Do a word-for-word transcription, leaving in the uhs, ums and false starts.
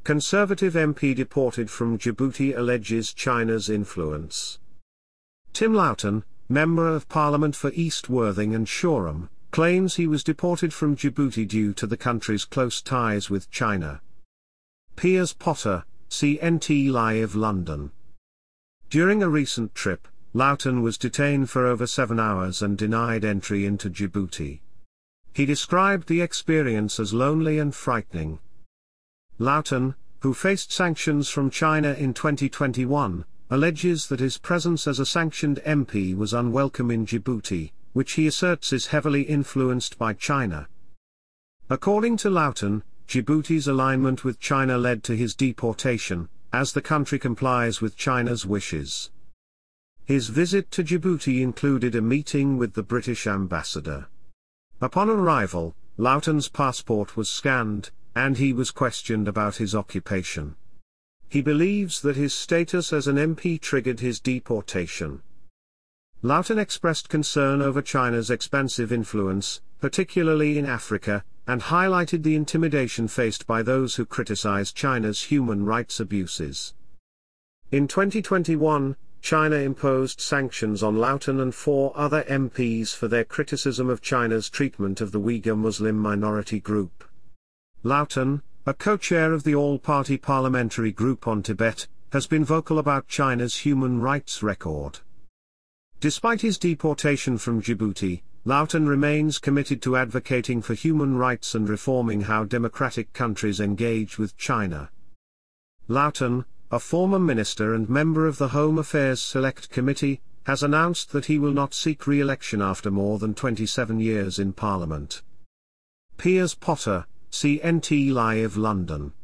Conservative M P deported from Djibouti alleges China's influence. Tim Loughton, Member of Parliament for East Worthing and Shoreham, claims he was deported from Djibouti due to the country's close ties with China. Piers Potter, C N T Live London. During a recent trip, Loughton was detained for over seven hours and denied entry into Djibouti. He described the experience as lonely and frightening. Loughton, who faced sanctions from China in twenty twenty-one, alleges that his presence as a sanctioned M P was unwelcome in Djibouti, which he asserts is heavily influenced by China. According to Loughton, Djibouti's alignment with China led to his deportation, as the country complies with China's wishes. His visit to Djibouti included a meeting with the British ambassador. Upon arrival, Loughton's passport was scanned, and he was questioned about his occupation. He believes that his status as an M P triggered his deportation. Loughton expressed concern over China's expansive influence, particularly in Africa, and highlighted the intimidation faced by those who criticize China's human rights abuses. In twenty twenty-one, China imposed sanctions on Loughton and four other M Ps for their criticism of China's treatment of the Uyghur Muslim minority group. Loughton, a co-chair of the All-Party Parliamentary Group on Tibet, has been vocal about China's human rights record. Despite his deportation from Djibouti, Loughton remains committed to advocating for human rights and reforming how democratic countries engage with China. Loughton, a former minister and member of the Home Affairs Select Committee, has announced that he will not seek re-election after more than twenty-seven years in Parliament. Piers Potter, C N T Live London.